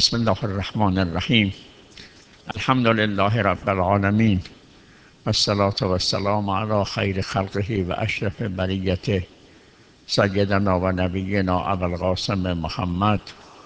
بسم الله الرحمن الرحیم. الحمد لله رب العالمین و الصلاة و السلام علی خیر خلقه و اشرف بریته سیدنا و نبینا ابوالقاسم محمد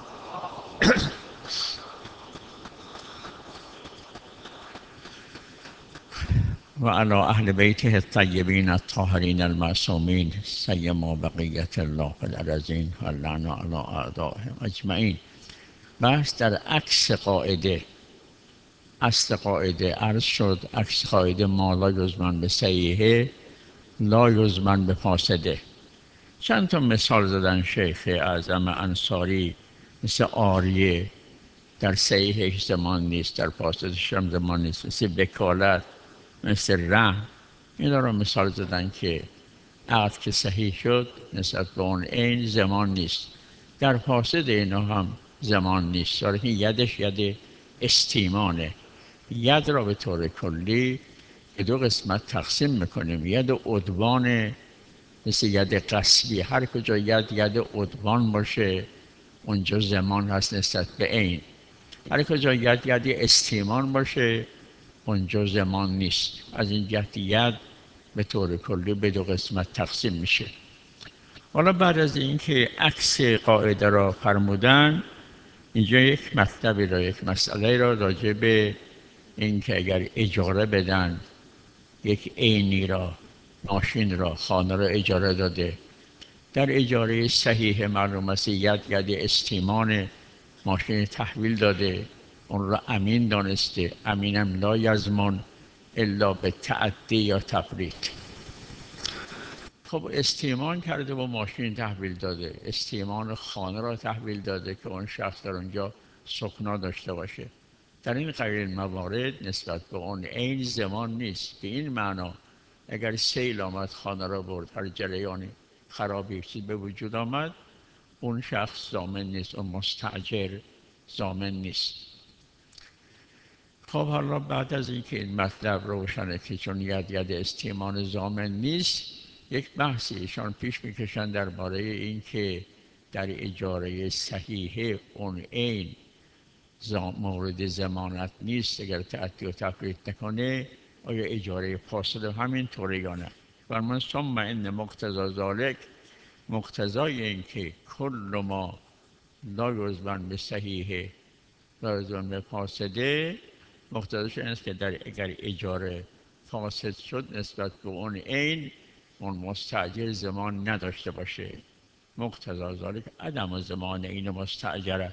و علی اهل بیته الطیبین الطاهرین المعصومین سیما بقیت الله فی الارضین و اللعن علی اعدائهم اجمعین. بحث در عکس قاعده. اصل قاعده عرض شد، عکس قاعده ما لا یضمن به صحیحه لا یضمن به فاسده. چند تا مثال زدن شیخ اعظم انصاری، مثل آریه در صحیحش زمان نیست، در فاسدش هم زمان نیست، مثل بکالت، مثل رهن. اینا رو مثال زدن که عقد که صحیح شد نسبت به اون عین زمان نیست، در فاسد اینا هم زمان نیست. که یدش ید استیمانه. ید را به طور کلی به دو قسمت تقسیم میکنیم. ید عدوان مثل ید قصبی، هر کجا ید عدوان باشه اونجا زمان هست نسبت به عین. هر کجا ید استیمان باشه اونجا زمان نیست. از این جهت ید به طور کلی به دو قسمت تقسیم میشه. حالا بعد از اینکه عکس قاعده را فرمودن، اینجا یک مطلبی را، یک مسئله را راجع به اینکه اگر اجاره بدن یک عینی را، ماشین را، خانه را اجاره داده، در اجاره صحیح معلوم است ید استیمان ماشین تحویل داده، اون را امین دانسته. امینم لا یضمن الا به تعدی یا تفریط. خب استیمان کرده و ماشین تحویل داده، استیمان خانه را تحویل داده که اون شخص در اونجا سکنا داشته باشه. در این غیر موارد نسبت به اون عین زمان نیست. به این معنا اگر سیل آمد خانه را برد، هر جریانی خرابی چیز به وجود آمد، اون شخص ضامن نیست، اون مستاجر ضامن نیست. خب حالا بعد از اینکه این مطلب روشنه که چون ید استیمان ضامن نیست، یک بحثی ایشان پیش میکشن درباره این که در اجاره صحیحه اون عین مورد ضمانت نیست اگر تعدی و تفریط نکنه، آیا اجاره فاسد همین طوره یا نه؟ فرمان ثم ان مقتضی ذلک، مقتضای این که کل ما لا یضمن به صحیحه لا یضمن به فاسده، مقتضاش این است که اگر اجاره فاسد شد نسبت به اون عین، اون مستاجر زمان نداشته باشه. مقتضا ذلک عدم زمان این مستاجر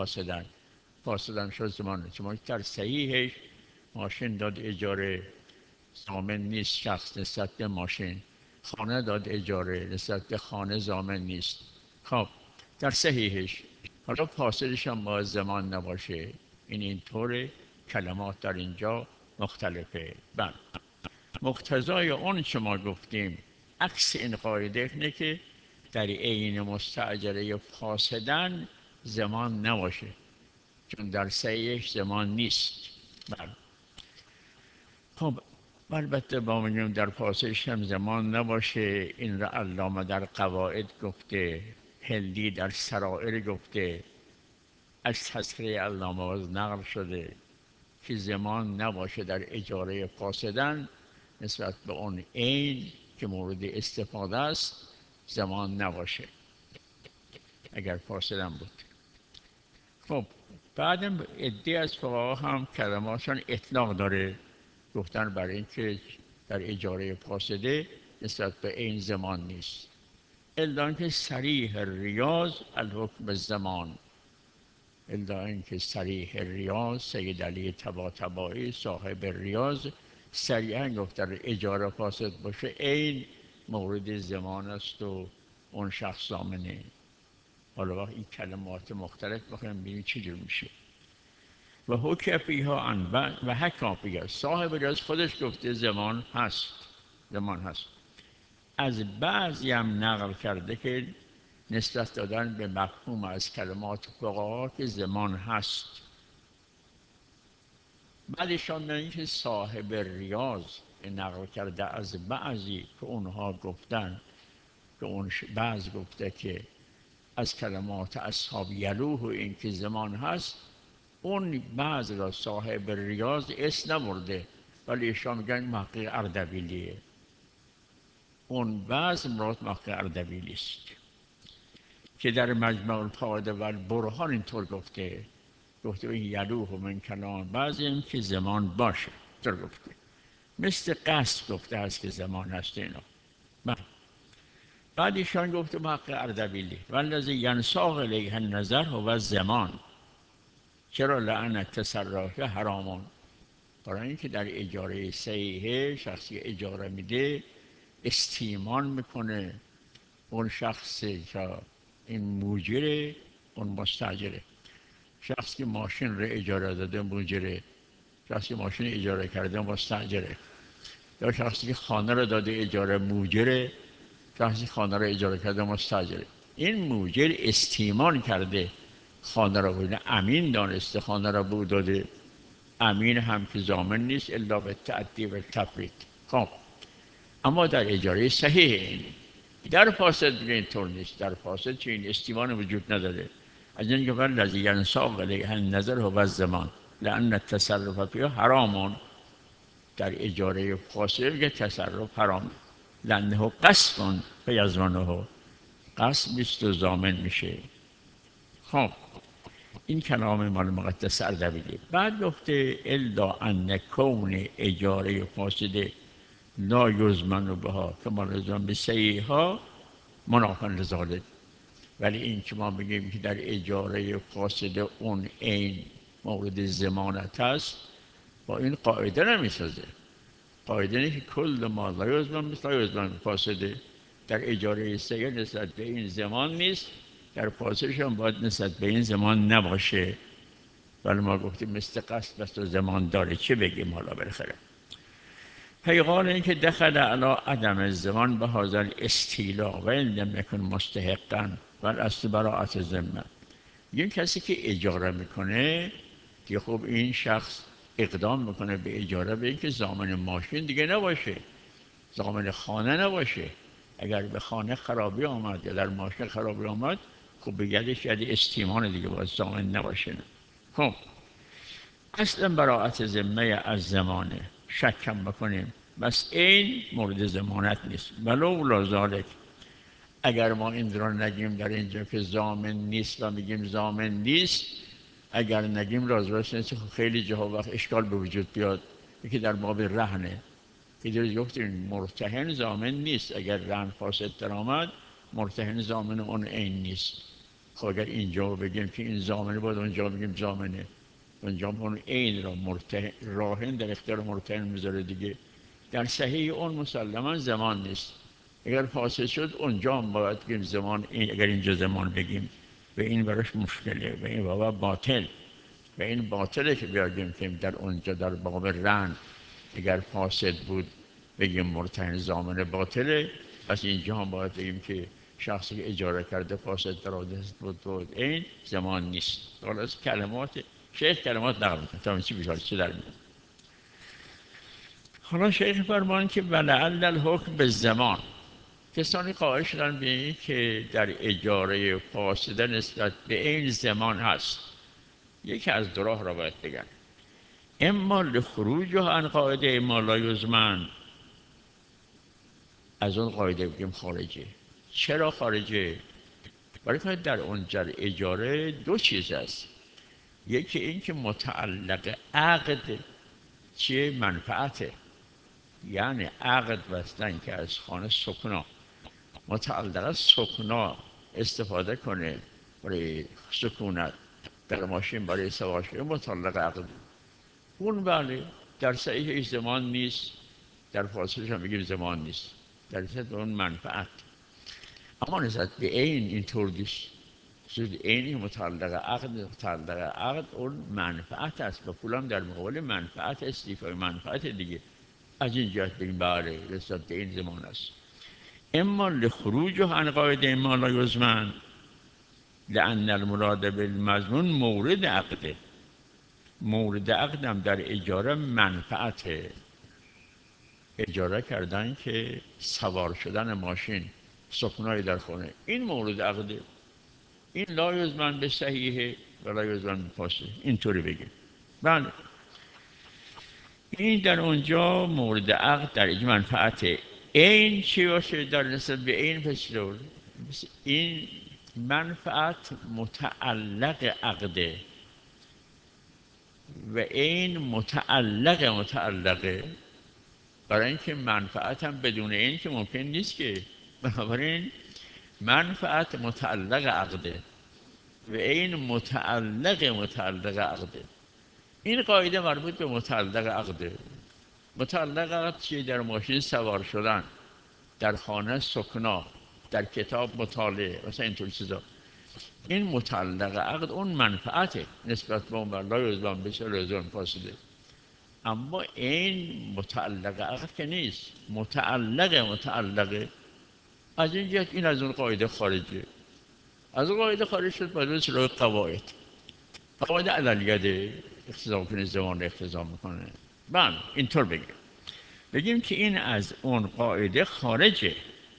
فاسدن شد زمان. چون در صحیحش ماشین داد اجاره، ضامن نیست شخص نسبت به ماشین. خانه داد اجاره، نسبت به خانه ضامن نیست. خب در صحیحش، حالا فاسدش هم باید زمان نباشه. اینطور کلمات در اینجا مختلفه. بله، مقتضای اون چه ما گفتیم عکس این قاعده اینه که در عین مستاجره فاسدن زمان نباشه، چون در صحیحش زمان نیست. بله. خب البته با میگیم در فاسدش هم زمان نباشه، این را علامه در قواعد گفته، هندی در سرائر گفته، از تذکره علامه باز نقل شده که زمان نباشه در اجاره فاسدن نسبت به اون عین که مورد استفاده است، زمان نباشه اگر فاسدن بود. خب بعدم عده از فقها هم کلماتشان اطلاق داره، گفتن برای اینکه در اجاره فاسده نسبت به عین زمان نیست، الا اینکه صریح ریاض الحکم الزمان. الا اینکه صریح ریاض، سید علی طباطبایی صاحب ریاض صریحا گفت در اجاره فاسد باشه عین مورد زمان است و اون شخص ضامنه. حالا وقت این کلمات مختلف بخوایم ببینیم چی جور میشه. و حکم فیها عن بعض و حکم فیها، صاحب ریاض خودش گفته زمان هست. از بعضی هم نقل کرده که نسبت دادن به مفهوم از کلمات فقها که زمان هست. بعدشان میگن که صاحب ریاض نقل کرده از بعضی که اونها گفتن که اون بعض گفته که از کلمات اصحاب یلوه و این که زمان هست، اون بعض را صاحب ریاض اسم نبرده، ولی ایشان میگن محقق اردبیلیه. اون بعض مراد محقق اردبیلی است که در مجمع الفوائد و البرهان اینطور گفته این یلوه من کلام بعضی این که زمان باشه طور گفته، مثل قصد گفته هست که زمان هست اینا. بعد ایشان گفته محقق اردبیلی والذی ینساق الیه النظر هو زمان، چرا لعن تصرف حرامون، برای اینکه در اجاره صحیحه شخصی اجاره میده استیمان میکنه اون شخص که این موجره اون مستاجره. شخص که ماشین رو اجاره داده موجره، شخصی که ماشین اجاره کرده مستاجره، یا شخصی که خانه رو داده اجاره موجره، شخصی خانه رو اجاره کرده مستاجره. این موجر استیمان کرده خانه را بود، امین دانسته خانه را بود داده، امین هم که ضامن نیست الا به تعدی و تفرید. خب اما در اجاره صحیح این در فاسد دیگه اینطور نیست. در فاسد چه این استیمان وجود نداره. از این که والذی ینساق الیه النظر هو الزمان لأن التصرف فیه حرامون، در اجاره فاسد میگه تصرف حرام لأنه قسم فیضمنه، قسم نیست و ضامن میشه. خب این کلام مال مقدس اردبیلی. بعد گفته الا ان کون اجاره فاسده لا یضمن بها که ما لزوم به صحیحها منافن لذالک، ولی این که ما بگیم که در اجاره فاسده اون عین مورد ضمانت است با این قاعده نمیسازه. قاعده اینه که کل ما لا یضمن مثل لا یضمن فاسده، در اجاره صحیح نسبت به این زمان نیست، در فاسدش هم باید نسبت به این زمان نباشه. ولی ما گفتیم مثل قصد بست و زمان داره، چه بگیم حالا بالاخره. پیغال این که دخل علی عدم الزمان به هذا الاستیلا و این لم یکن مستحقا و الاصل براءت ذمه. این کسی که اجاره میکنه که خب این شخص اقدام میکنه به اجاره به اینکه ضامن ماشین دیگه نباشه، ضامن خانه نباشه. اگر به خانه خرابی آمد یا در ماشین خرابی آمد خب به یدش ید استیمان دیگه باید ضامن نباشه نه. خب اصلا براءت ذمه از زمانه شکم بکنیم بس این مورد ضمانت نیست. ولو لذالک، اگر ما این را نگیم در اینجا که ضامن نیست و میگیم ضامن نیست، اگر نگیم راز نیست خیلی جاها وقت اشکال به وجود بیاد. یکی در باب رهنه که دیروز گفتیم مرتهن ضامن نیست، اگر رهن فاسد در آمد مرتهن ضامن اون عین نیست. خب اگر اینجا بگیم که این ضامنه باید اونجا بگیم ضامنه، اونجا اون عین را راهن در اختیار مرتهن میذاره دیگه. در صحیح اون مسلما زمان نیست، اگر فاسد شد اونجا هم باید بگیم زمان. اگر اینجا زمان بگیم و این براش مشکله و این بابا باطل و این باطله که بیاگیم که در اونجا در باب رهن اگر فاسد بود بگیم مرتهن ضامن باطله، پس اینجا هم باید بگیم که شخصی که اجاره کرده فاسد در آدست بود این زمان نیست. حالا از کلمات شیخ کلمات نقل میکنه تا چی بیشار چه در میاد. حالا شیخ فرمان که ولعل الحکم به زمان، کسانی قائل شدن به این که در اجاره فاسده نسبت به این زمان هست. یکی از دو راه را باید بگن، اما لخروج عن قاعده ما لا یضمن، از اون قاعده بگیم خارجه. چرا خارجه؟ برای که در اونجا اجاره دو چیز است. یکی این که متعلق عقد چه منفعته، یعنی عقد بستن که از خانه سکنا متعلق سکنا استفاده کنه برای سکونت، در ماشین برای سوارش متعلق عقد، اون بله در صحیح زمان نیست، در فاصلش هم بگیم زمان نیست، در نسبت اون منفعت. اما نسبت به این اینطور نیست. این متعلق عقد اون منفعت است و پولم در مقابل منفعت استیفای منفعت دیگه. از این جهت بگیم بله نسبت به این زمان است. اما لخروج عن قاعده ما لا یضمن لأن المراد بالمضمون مورد عقده. مورد عقدم در اجاره منفعته، اجاره کردن که سوار شدن ماشین سکونای در خونه این مورد عقده. این لا یضمن به صحیحه ولا یزمن فاسده، اینطوری بگیم. بله، این در اونجا مورد عقد در اینجا منفعت این چی باشه در نسبت به این پسلول، این منفعت متعلق عقده و این متعلقه، برای اینکه منفعت هم بدون این که ممکن نیست که، بنابراین منفعت متعلق عقده و این متعلق عقده. این قاعده مربوط به متعلق عقده. متعلق عقد چیه؟ در ماشین سوار شدن، در خانه سکنا، در کتاب مطالعه، مثلا اینطور چیزا. این متعلق عقد اون منفعته نسبت به اون لا یزبان بشه رزون فاسده. اما این متعلق عقد که نیست، متعلقه. از این جهت این از اون قاعده خارجه. از اون قاعده خارج شد باید سراغ قواعد عدلیت اختزام کنه، زمان اختزام میکنه. بله، اینطور بگیم که این از اون قاعده خارجه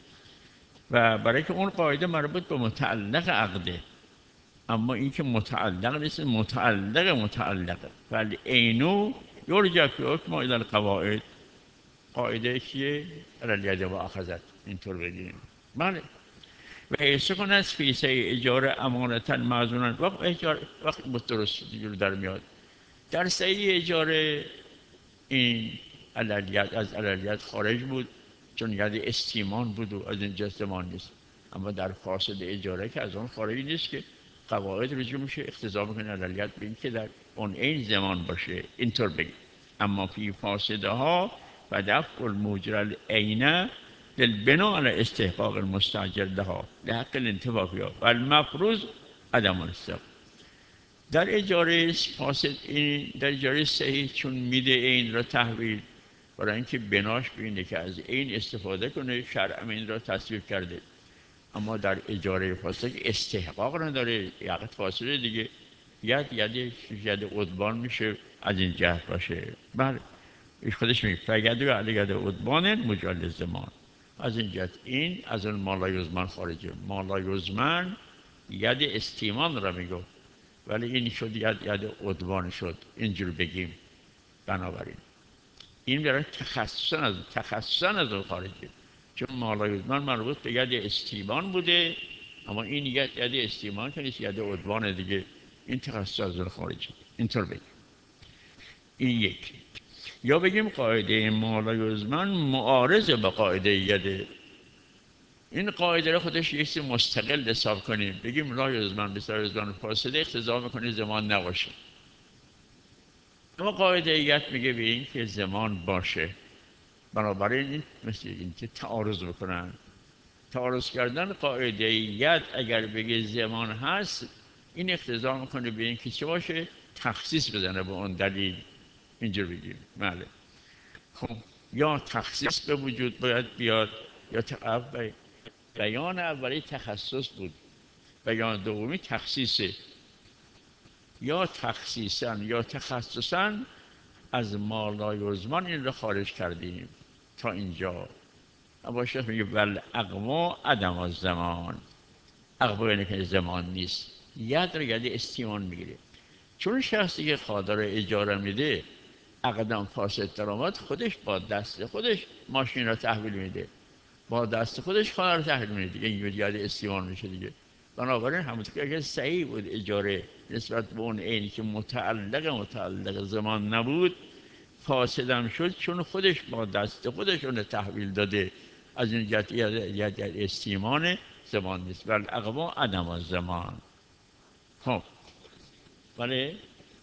و برای که اون قاعده مربوط به متعلق عقده، اما این که متعلق نیست، متعلقه. ولی اینو یرجع فی حکم الی القواعد، قاعده چیه؟ عدلیت و اخذت، اینطور بگیم. بله، و ایسکن از فیسه اجاره امانتا معزونن، وقت درست دیگر در میاد در صحیح اجاره این عدلیت از عدلیت خارج بود، چون ید استیمان بود و از این زمان نیست. اما در فاسد اجاره که از اون خارجی نیست که قواعد رجوع میشه اقتضا میکنه عدلیت به این که در اون این زمان باشه، اینطور بگیم. اما فی فاسده ها و دفع الموجر العینه للبناء على استحقاق المستاجر لها لحق الانتفاع فيها و المفروض عدم الاستحقاق. در اجاره فاسد، این در اجاره صحیح چون میده این را تحویل برای اینکه بناش به اینه که از این استفاده کنه، شرع این را تصویب کرده. اما در اجاره فاسد که استحقاق نداره، عقد فاسد دیگه، ید عدوان میشه، از این جهت باشه. بله، ایش خودش میگه فگدو علی ید عدوان مجال زمان. از این جهت این از اون مالایزمن خارجه. مالایزمن ید استیمان را میگو، ولی این شد ید عدوان شد، اینجور بگیم. بنابراین این برای تخصصا از اون خارجه، چون مالایزمن مربوط به ید استیمان بوده، اما این ید استیمان که نیست، ید عدوان دیگه. این تخصص از اون خارجه، اینطور بگیم. این یک. یا بگیم قاعده مالایزمن معارض با قاعده ید. این قاعده را خودش یک چیز مستقل حساب کنیم، بگیم لا یزمن بسر یزمن فاسده اقتضا میکنه زمان نباشه. اما قاعده ید میگه به این که زمان باشه. بنابراین این مثل این که تعارض بکنن. تعارض کردن قاعده ید اگر بگه زمان هست، این اقتضا میکنه به این که چه باشه؟ تخصیص بزنه با اون دلیل. اینجور بگیم. بله. خب یا تخصیص به وجود باید بیاد، یا بیان اولی تخصص بود، بیان دومی تخصیصه. یا تخصیصا یا تخصصا از مالایزمان این رو خارج کردیم تا اینجا. اما شیخ میگه ول اقوا عدم از زمان. اقوا یعنی که زمان نیست، ید رو ید استیمان میگیره. چون شخصی که خادر اجاره میده عقدم فاسد در آمد، خودش با دست خودش ماشین را تحویل میده، با دست خودش خانه رو تحویل میده دیگه، این ید استیمان میشه دیگه. بنابراین همونطور که اگر صحیح بود اجاره نسبت به اون عینی که متعلق زمان نبود، فاسدم شد چون خودش با دست خودش اون تحویل داده. از این جهت ید استیمان زمان نیست، ولی اقوا عدم از زمان. خب ولی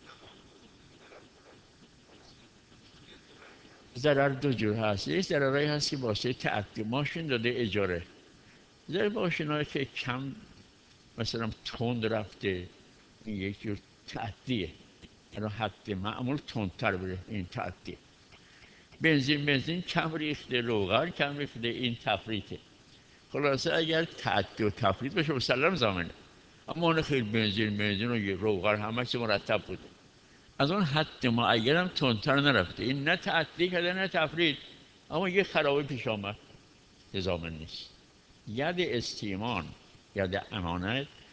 ضرر دو جور هست. یک ضررهایی هست که واسه تعدی ماشین داده اجاره، ضرر ماشینایی که کم مثلا تند رفته، این یک جور تعدیه، یعنی حد معمول تندتر بره، این تعدیه. بنزین کم ریخته، روغن کم ریخته، این تفریطه. خلاصه اگر تعدی و تفریط بشه مسلم زامنه. اما اون خیلی بنزین و روغن همه چی مرتب بوده، از اون حد معین هم تندتر نرفته، این نه تعدی کرده نه تفریط، اما یه خرابی پیش آمد، زامن نیست. ید استیمان، ید امانت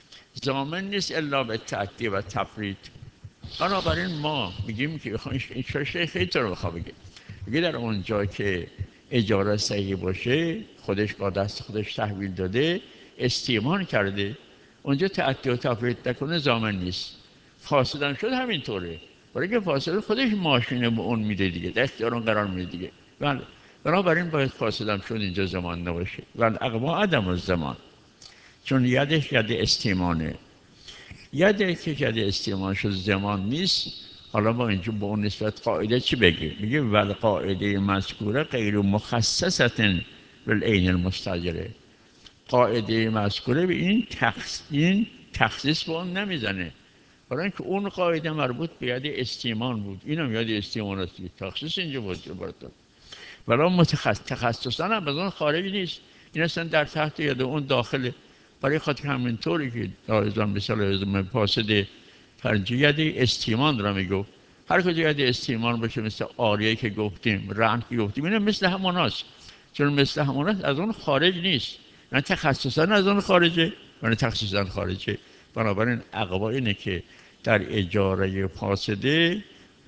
ضامن نیست الا به تعدی و تفرید. بنابراین ما میگیم که این شش خیلی تو رو بخواه بگه میگه در اونجا که اجاره صحیح باشه، خودش با دست خودش تحویل داده، استیمان کرده، اونجا تعدی و تفرید نکنه ضامن نیست. فاسد هم شد همینطوره، برای که فاسد خودش ماشینه به اون میده دیگه، در اختیار اون قرار میده دیگه. بله، بنابراین باید فاسد هم شد اینجا زمان نباشه. بله، اقوا عدم الزمان، چون یدش ید استیمانه. یده که ید استیمان شد زمان نیست. حالا ما اینجا به اون نسبت قاعده چی بگیم؟ میگه ول قاعده مذکوره غیر مخصصة بالعین المستاجره. قاعده مذکوره به این تخصیص به اون نمیزنه، برای اینکه اون قاعده مربوط به ید استیمان بود، اینم ید استیمان است، تخصیص اینجا بود براتون. ولی تخصصا هم از اون خارج نیست، این اصلا در تحت ید اون داخله. برای خاطر همینطوری که دایزان مثال ازم فاسد ترجیح استیمان را میگو، هر کجا ید استیمان باشه مثل آریه که گفتیم، رهن که گفتیم، اینه مثل همون هست. چون مثل همون هست از اون خارج نیست، نه تخصصا از اون خارجه و نه تخصصا خارجه. بنابراین اقوا اینه که در اجاره فاسده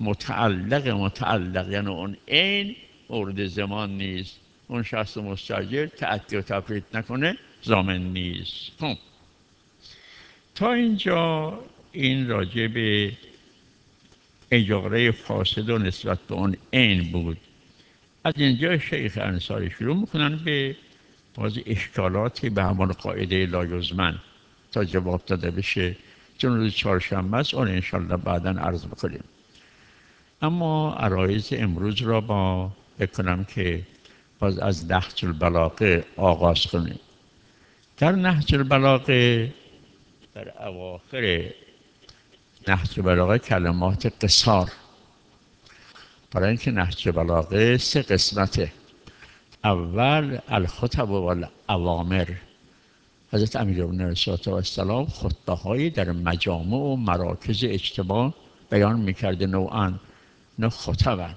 متعلق یعنی اون این مورد زمان نیست، اون شخص مستاجر تعدی و تفرید نکنه ضامن نیست. خب تا اینجا این راجع به اجاره فاسد و نسبت به اون عین بود. از اینجا شیخ انصاری شروع میکنن به باز اشکالاتی به همان قاعده لایزمن تا جواب داده بشه، چون روز چهارشنبه است، اون انشالله بعدا عرض بکنیم. اما عرایض امروز را با بکنم که باز از نهج البلاغه آغاز کنیم. در نهج البلاغه در اواخر نهج البلاغه کلمات قصار، برای اینکه نهج البلاغه 3 قسمته. اول الخطب و الاوامر، حضرت امیرالمومنین علیه السلام خطبه هایی در مجامع و مراکز اجتماع بیان میکرده، نوعا نه خطبن.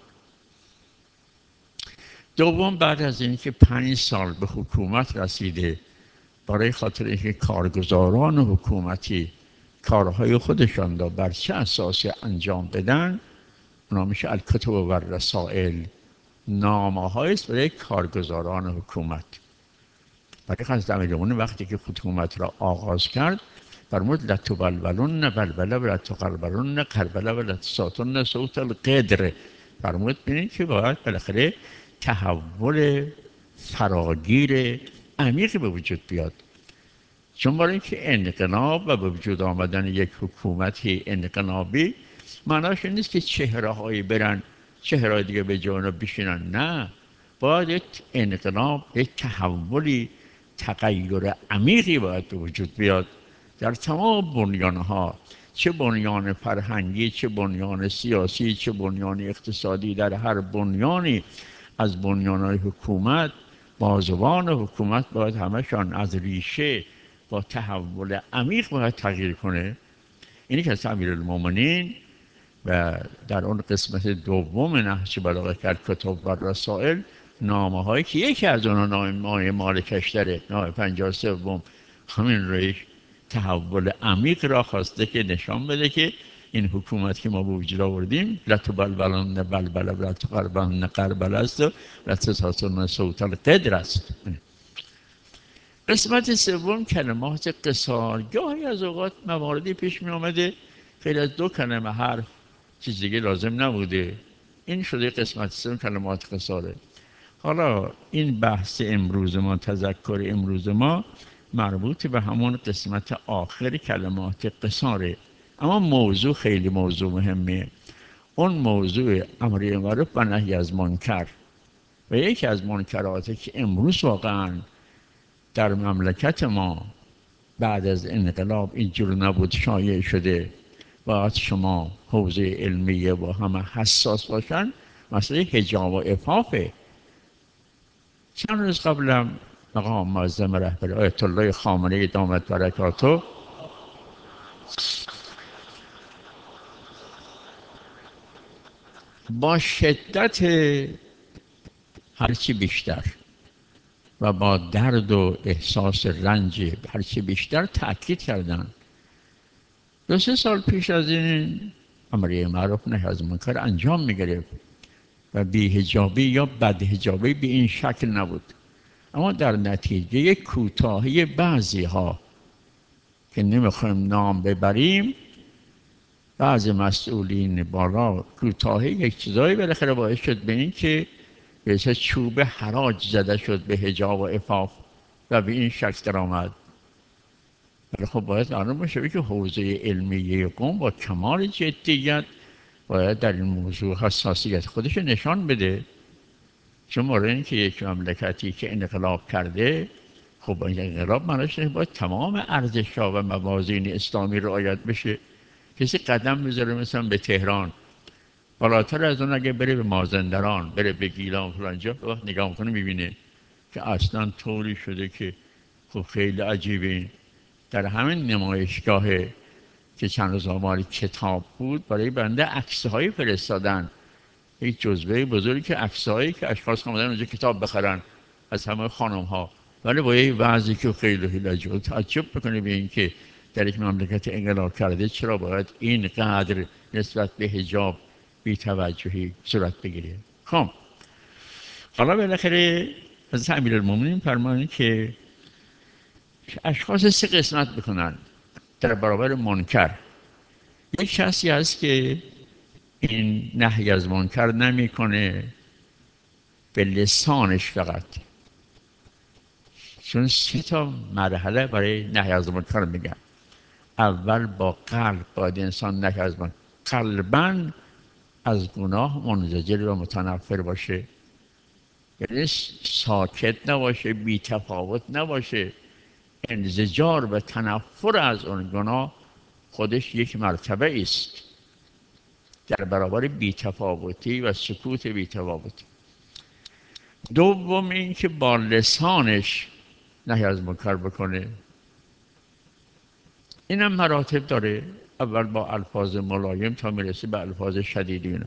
دوم، بعد از اینکه 5 سال به حکومت رسیده، برای خاطر اینکه کارگزاران حکومتی کارهای خودشان را بر چه اساسی انجام بدن، اونا میشه الکتب و رسائل، نامه هایست برای کارگزاران حکومت. برای حضرت امیرالمومنین وقتی که حکومت را آغاز کرد فرمود لتبلبلن بلبله و لتقربلن قربله و لتساطن صوت القدر. فرمود ببینید که باید بالاخره تحول فراگیر عمیقی به وجود بیاد، چون برای اینکه انقلاب و به وجود آمدن یک حکومتی انقلابی معناش نیست که چهره هایی برن چهره دیگه به جانا بشینن، نه، باید یک انقلاب، یک تحولی، تغییر عمیقی باید به وجود بیاد در تمام بنیانها، چه بنیان فرهنگی، چه بنیان سیاسی، چه بنیان اقتصادی. در هر بنیانی از بنیانهای حکومت، بازوان حکومت باید همشان از ریشه با تحول عمیق باید تغییر کنه. اینی که از امیرالمومنین و در اون قسمت دوم نهج البلاغه کرد کتب و رسائل، نامه هایی که یکی از اونها نامه مالکش داره، نامه 53 همین رویش تحول عمیق را خواسته که نشان بده که این حکومت که ما به وجود آوردیم لتبلبلن بلبله و لتقربلن قربله است و لتساطن صوت القدر است. قسمت سوم کلمات قصار. گاهی از اوقات مواردی پیش می آمده خیلی از 2 کلمه حرف، چیز دیگه لازم نبوده، این شده قسمت سوم کلمات قصاره. حالا این بحث امروز ما، تذکر امروز ما مربوط به همون قسمت آخر کلمات قصاره، اما موضوع خیلی موضوع مهمه. اون موضوع امر معروف و نهی از منکر، و یکی از منکراتی که امروز واقعا در مملکت ما بعد از انقلاب اینجور نبود، شایع شده. باید شما حوزه علمیه با همه حساس باشن، مسئله حجاب و عفافه. چند روز قبلم مقام معظم رهبری آیت الله خامنه‌ای دامت برکاته با شدت هرچی بیشتر و با درد و احساس رنج هرچی بیشتر تأکید کردند دو سه سال پیش از این امر معروف نهی از منکر انجام میگرفت و بی‌حجابی یا بدحجابی به این شکل نبود، اما در نتیجه کوتاهی بعضی ها که نمیخوایم نام ببریم، بعضی مسئولین بالا کوتاهی یک چیزایی بالاخره باعث شد به این که به چوب حراج زده شد به حجاب و عفاف و به این شکل درآمد. ولی خب باید معلوم باشه که حوزه علمی قوم با کمال جدیت باید در این موضوع حساسیت خودش نشان بده، چون مورد این که یک مملکتی که انقلاب کرده، خب این انقلاب معنیش باید تمام ارزش‌ها و موازین اسلامی رعایت بشه. کسی قدم میذاره مثلا به تهران، بالاتر از اون اگه بره به مازندران، بره به گیلان فلانجا، وقت نگاه میکنه میبینه که اصلا طوری شده که خب خیلی عجیبه. در همین نمایشگاه که چند روز مال کتاب بود، برای بنده عکس‌های فرستادن، یک جزوه بزرگی که عکس‌هایی که اشخاص اومدن اونجا کتاب بخرن از همه خانم‌ها، ولی با یه وضعی که خیلی عجیب، تعجب می‌کنه به این که در یک مملکت انقلاب کرده چرا باید اینقدر نسبت به حجاب بی‌توجهی صورت بگیره. خب حالا بالاخره حضرت امیرالمومنین فرمایند که اشخاص سه قسمت بکنن در برابر منکر. یک شخصی هست که این نهی از منکر نمیکنه به لسانش فقط، چون سه تا مرحله برای نهی از منکر میگن. اول با قلب باید انسان نهی از منکر، قلباً از گناه منزجر و متنفر باشه، یعنی ساکت نباشه، بی تفاوت نباشه. انزجار و تنفر از اون گناه خودش یک مرتبه است در برابر بی‌تفاوتی و سکوت بی‌تفاوتی. دوم این که با لسانش نهی از منکر بکنه، اینم مراتب داره. اول با الفاظ ملایم تا میرسه به الفاظ شدیدی.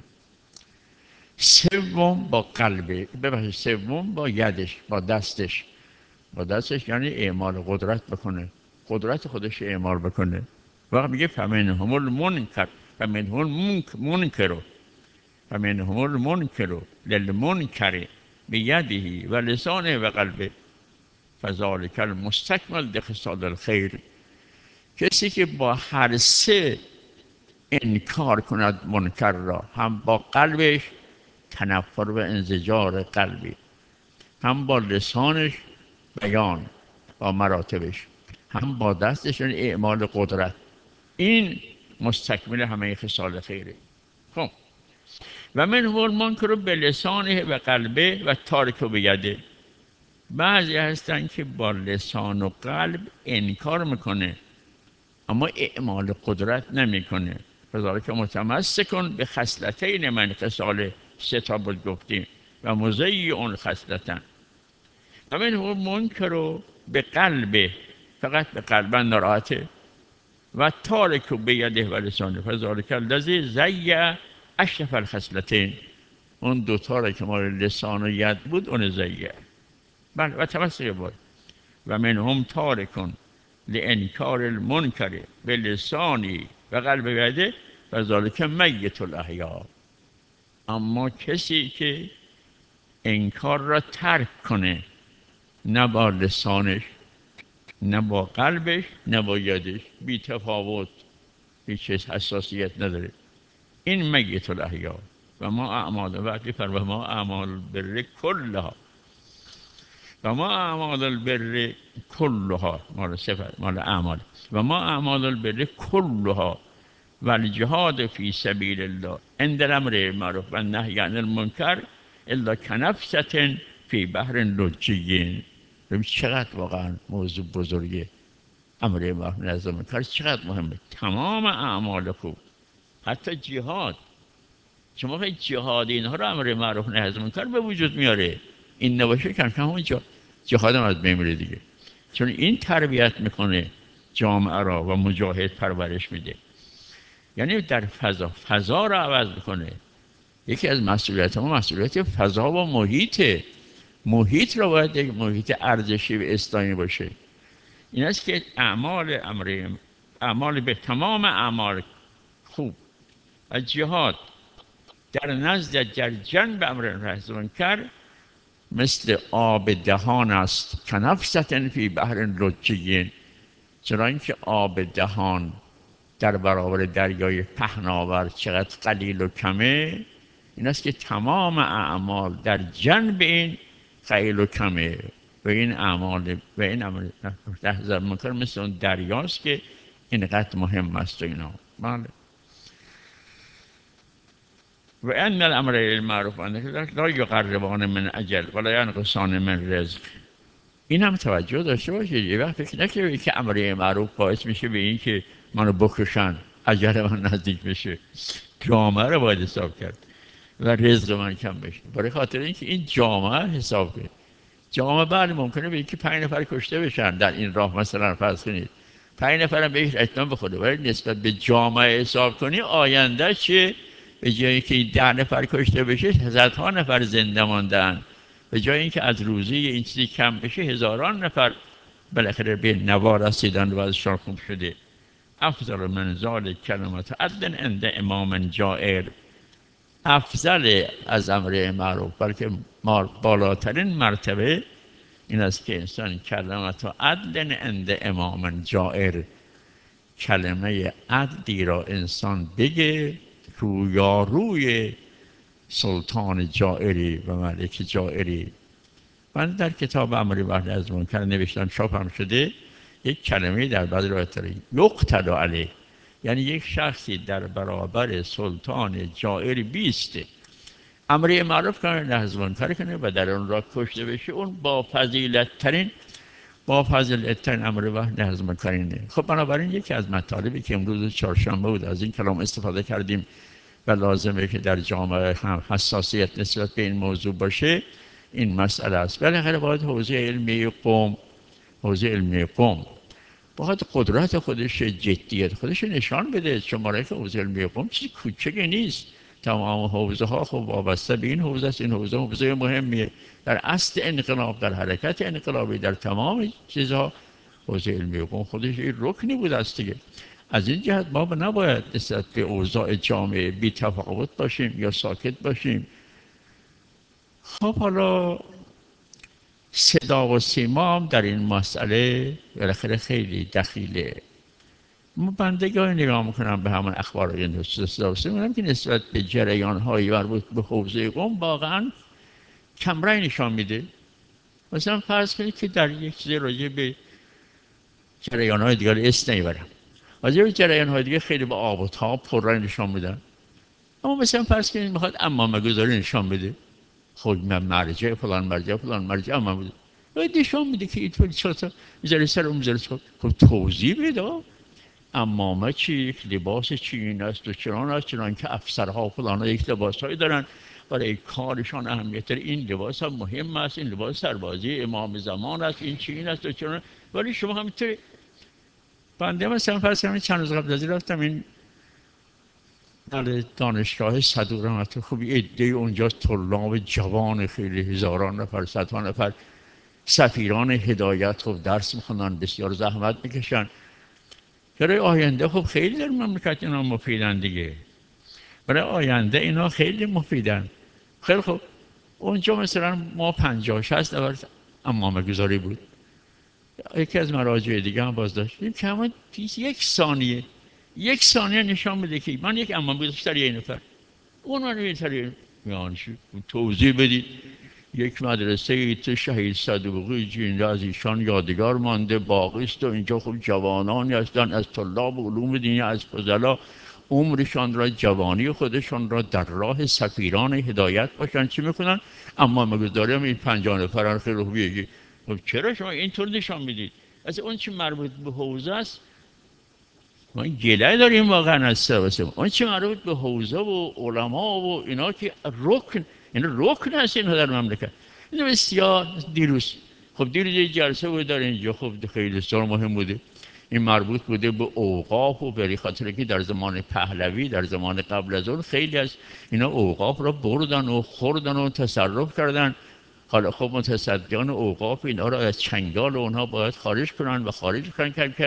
سوم با قلبه، ببخشید سوم با یدش، با دستش. با دستش یعنی اعمال قدرت بکنه، قدرت خودش اعمال بکنه. وقت میگه فمنهم المنکر، فمنهم المنکر، فمنهم المنکر للمنکر بیده و لسانه و قلبه فذلک المستکمل لخصال الخیر. کسی که با هر سه انکار کند منکر را، هم با قلبش تنفر و انزجار قلبی، هم با لسانش بیان با مراتبش، هم با دستش اعمال قدرت، این مستکمل همه خصال خیره. خب و من هو المنکر به لسانه و قلبه و تارک به یده. بعضی هستن که با لسان و قلب انکار میکنه اما اعمال قدرت نمیکنه. فذلک متمسکن به خصلتین من خصال سه تا بود گفتیم و مضیع خصلتن. و من هو منکر به قلبه، فقط به قلبا ناراحته، و تارک به یده و لسانه فذلک الذی ضیع اشرف الخصلتین. اون دوتا را که مال لسان و ید بود اون ضیع. بله و تمسک بود. و من هم تارکن لانکار المنکر به لسانی و قلب یده فذلک میت الاحیا. اما کسی که انکار را ترک کنه، نه با لسانش، نه با قلبش، نه با یدش، بی تفاوت، هیچ حساسیت نداره، این میت الاحیا. و ما اعمال وقتی و ما اعمال بر کلها، و ما اعمال البر کلها، مال صفت مال اعمال، و ما اعمال البر کلها و الجهاد فی سبیل الله عند الامر معروف و النهی عن المنکر الا کنفسة فی بحر لجی. ببین چقدر واقعا موضوع بزرگه. امر معروف نهی عن المنکر چقدر مهمه. تمام اعمال خوب، حتی جهاد، شما خیلی جهاد اینها رو امر معروف نهی عن المنکر به وجود میاره. این نباشه کم کم اون جهاد هم از بین میره دیگه، چون این تربیت میکنه جامعه را و مجاهد پرورش میده، یعنی در فضا را عوض میکنه. یکی از مسئولیت ما مسئولیت فضا و محیط را باید یک محیط ارزشی و اسلامی باشه. این است که اعمال امر اعمال به تمام اعمال خوب و جهاد در نزد در جنب امر نهی منکر مثل آب دهان است کنفستن فی بحر لجین، چنان که آب دهان در برابر دریای پهناور چقدر قلیل و کمه، این است که تمام اعمال در جنب این قلیل و کمه و این اعمال و این امر نهی منکر مثل اون دریاست که اینقدر مهم است و اینا. بله. و ان الامر بالمعروف و النهی لا یقربان من اجل ولا ینقصان من رزق. این هم توجه داشته باشید، یه وقت فکر نکنید که امر معروف باعث میشه به این که منو بکشن، اجل من نزدیک بشه. جامعه رو باید حساب کرد و رزق من کم بشه، برای خاطر اینکه این جامعه حساب کنید. جامعه بعد ممکنه به اینکه 5 نفر کشته بشن در این راه، مثلا فرض کنید 5 نفرم بهش اطمینان بخوره، ولی نسبت به جامعه حساب کنی آینده چه؟ به جایی که 10 نفر کشته بشه صدها نفر زنده ماندن، به جای اینکه از روزی این چیزی کم بشه هزاران نفر بالاخره به نوا رسیدن و ازشان خوب شده. افضل من ذلک کلمت عدل عند امام جائر. افضل از امر معروف، بلکه بالاترین مرتبه این است که انسان کلمت عدل عند امام جائر، کلمه عدلی را انسان بگه رویاروی سلطان جائری و ملک جائری. من در کتاب امر بالمعروف از منکر نوشتم، چاپ هم شده، یک کلمه در بعضی روایات داره یقتل علیه، یعنی یک شخصی در برابر سلطان جائر بیسته، امر معروف کنه نهی از منکر کنه و در اون راه کشته بشه، اون با فضیلت ترین امر و نهی از منکر اینه. خب بنابراین یکی از مطالبی که امروز چهارشنبه بود از این کلام استفاده کردیم و لازمه که در جامعه هم حساسیت نسبت به این موضوع باشه، این مسئله است. بالاخره باید حوزه علمی قوم باید قدرت خودش، جدیت خودش نشان بده. شماره که حوزه علمی قوم چیزی کوچکی نیست، تمام حوزه ها خب وابسته به این حوزه است. این حوزه مهمیه در اصل انقلاب، در حرکت انقلابی، در تمام چیزها حوزه علمی قوم خودش این رکنی بود است دیگه. از این جهت ما نباید نسبت به اوضاع جامعه بی تفاوت باشیم یا ساکت باشیم. خب حالا صدا و سیما هم در این مسئله بالاخره خیلی دخیله. من بندگاه نگاه میکنم به همون اخبار این صدا و سیما، میگم که نسبت به جریان های مربوط به حوزه قوم واقعا کمرنگ نشان میده. مثلا فرض کنید که در یک چیز راجع به جریان های دیگر اسم نمیبرم، راجع به جریان های دیگه خیلی با آب و تاب پررنگ نشان میدن، اما مثلا فرض کنید میخواد عمامه گذاری نشان بده، خود مرجع فلان مرجع عمامه بده، باید نشان میده که اینطوری چطور میذاره سر اون میذاره سر. خب توضیح بده عمامه چی، یک لباس چی این است و چنان است، چنان که افسرها فلان یک لباس هایی دارن برای کارشان اهمیت داره، این لباس هم مهم است، این لباس سربازی امام زمان است، این چی این است و چنان. ولی شما همینطوری بنده مثلا فرض کنید چند روز قبل از این رفتم این دانشگاه صدور رحمت خوبی، عده اونجا طلاب جوان خیلی هزاران نفر صدها نفر سفیران هدایت خب درس میخونن، بسیار زحمت میکشن برای آینده. خب خیلی در مملکت اینا مفیدن دیگه، برای آینده اینا خیلی مفیدن. خیلی خب اونجا مثلا ما 50-60 نفر عمامه گذاری بود. یکی از مراجع دیگه هم باز داشتیم که همون یک ثانیه نشان بده که من یک عمامه گذاشتم یه نفر، اون من یه طریق یعنی توضیح بدید. یک مدرسه تو شهید صدوقی جنده از ایشان یادگار مانده باقی است و اینجا خب جوانانی هستند از طلاب علوم دینی، از فضلا، عمرشان را، جوانی خودشان را در راه سفیران هدایت باشن. چی میکنن؟ اما مگذاری هم این 50 نفران خیلی خوبیه. خب چرا شما اینطور نشان میدید؟ از اون چی مربوط به حوزه است ما این گله داریم واقعا از سواسم. اون چی مربوط به حوزه و علما و اینا که رکن، این رکن هست اینها در مملکت. این بسیار دیروز یه جلسه بود در اینجا، خب خیلی بسیار مهم بوده، این مربوط بوده به اوقاف و برای خاطر که در زمان پهلوی، در زمان قبل از اون خیلی از اینا اوقاف را بردن و خوردن و تصرف کردن. حالا خب متصدیان اوقاف اینا را از چنگال اونها باید خارج کنن و خارج کنن که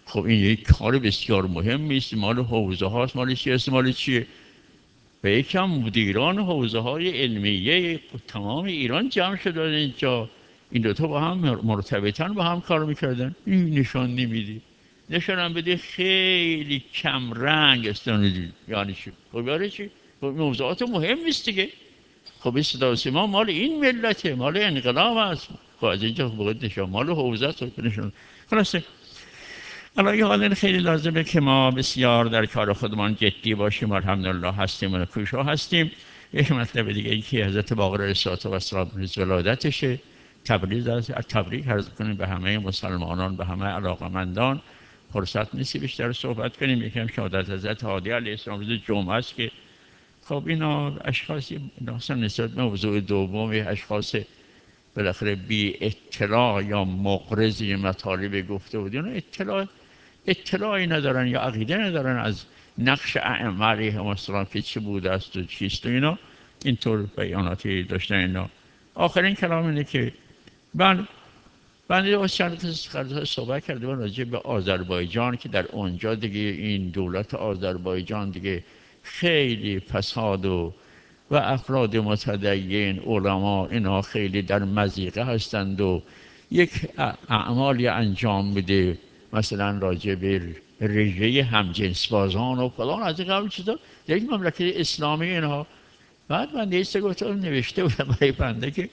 خب این یک کار بسیار مهمی است، مال حوزه هاست، مال چی است، مال چیه؟ و یکم مدیران حوزه های علمیه تمام ایران جمع شده اینجا، این دوتا با هم مرتبطن، با هم کار میکردن. این نشان نمیدی، نشان هم بده خیلی کم رنگ استانیدی. یعنی چی؟ خب یعنی چی؟ خب موضوعات مهم است دیگه. خب این صدا و سیما مال این ملته، مال انقلاب است. خب از اینجا باید نشان مال حوزه است نشان. خلاصه الان حالا خیلی لازمه که ما بسیار در کار خودمان جدی باشیم. الحمدلله هستیم و کوشا هستیم. یک مطلب دیگه ای که حضرت باقر علیه السلام روز ولادتشه، تبریک تبریک عرض کنیم به همه مسلمانان، به همه علاقمندان. فرصت نیست بیشتر صحبت کنیم. یکم شهادت حضرت هادی علیه السلام روز جمعه است که خب اینا اشخاصی اصلا نسبت به موضوع دوم اشخاص بالاخره بی اطلاع یا مغرضی مطالب گفته بود، اینا اطلاعی ندارن یا عقیده ندارن از نقش ائمه علیهم السلام که چه بوده است و چیست و اینا، اینطور بیاناتی داشتن اینا. آخرین کلام اینه که بنده چند صحبت کرده من راجع به آذربایجان که در اونجا دیگه این دولت آذربایجان دیگه خیلی فساد و افراد متدین علما اینا خیلی در مضیقه هستند و یک اعمالی انجام میده، مثلا راجع به رژه همجنس بازان و فلان از این قبل چیزا در یک مملکت اسلامی اینها. بعد من دیسته گفتم نوشته بودم برای بنده که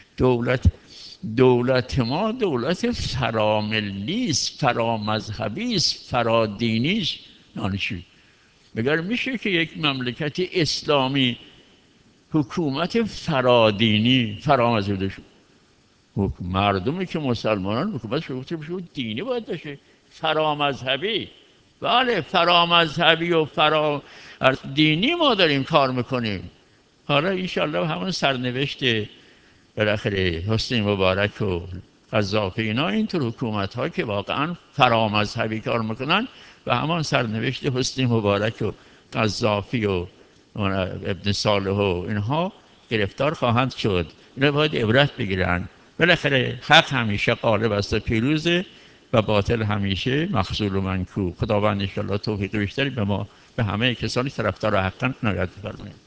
دولت ما دولت فراملی است، فرامذهبی است، فرادینی است. یعنی چی؟ مگر میشه که یک مملکت اسلامی حکومت فرادینی فرامذهبی داشته؟ مردمی که مسلمانان حکومت شده بشه دینی باید باشه، فرامذهبی. بله فرامذهبی و دینی ما داریم کار میکنیم. حالا انشالله همون سرنوشت بالاخره حسنی مبارک و قذافی اینا اینطور حکومت ها که واقعا فرامذهبی کار میکنن و همان سرنوشت حسنی مبارک و قذافی و ابن صالح و اینها گرفتار خواهند شد. اینا باید عبرت بگیرن. بالاخره حق همیشه غالب است و پیروزه و باطل همیشه مخذول و منکوب. خداوند انشالله توفیق بیشتری به ما به همه کسانی طرفدار حقا عنایت فرماید.